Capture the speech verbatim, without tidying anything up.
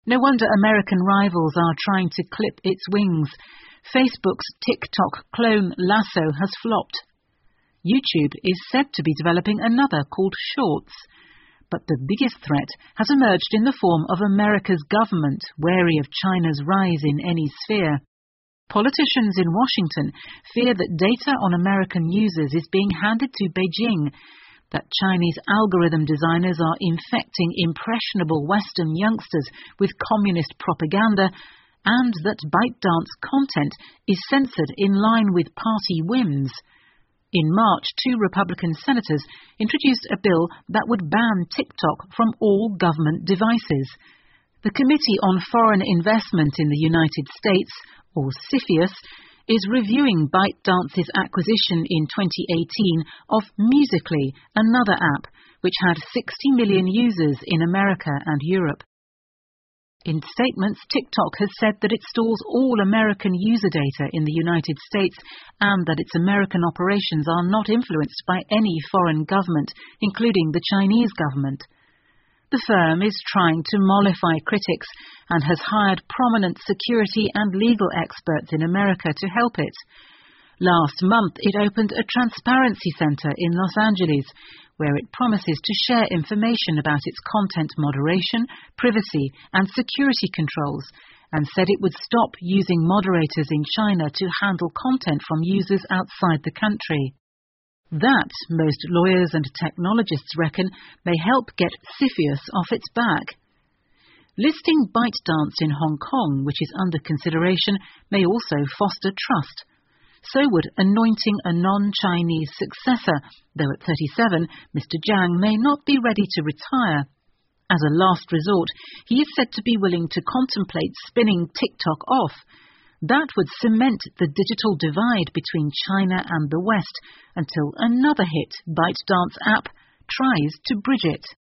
No wonder American rivals are trying to clip its wings. Facebook's TikTok clone Lasso has flopped. YouTube is said to be developing another called Shorts. But the biggest threat has emerged in the form of America's government, wary of China's rise in any sphere. Politicians in Washington fear that data on American users is being handed to Beijing, that Chinese algorithm designers are infecting impressionable Western youngsters with communist propaganda, and that ByteDance content is censored in line with party whims. In March, two Republican senators introduced a bill that would ban TikTok from all government devices. The Committee on Foreign Investment in the United States, or CFIUS, is reviewing ByteDance's acquisition in twenty eighteen of Musical.ly, another app, which had sixty million users in America and Europe. In statements, TikTok has said that it stores all American user data in the United States and that its American operations are not influenced by any foreign government, including the Chinese government. The firm is trying to mollify critics and has hired prominent security and legal experts in America to help it. Last month, it opened a transparency center in Los Angeles, where it promises to share information about its content moderation, privacy, and security controls, and said it would stop using moderators in China to handle content from users outside the country. That, most lawyers and technologists reckon, may help get CFIUS off its back. Listing ByteDance in Hong Kong, which is under consideration, may also foster trust. So would anointing a non-Chinese successor, though at thirty-seven, Mister Jiang may not be ready to retire. As a last resort, he is said to be willing to contemplate spinning TikTok off. That would cement the digital divide between China and the West until another hit ByteDance app tries to bridge it.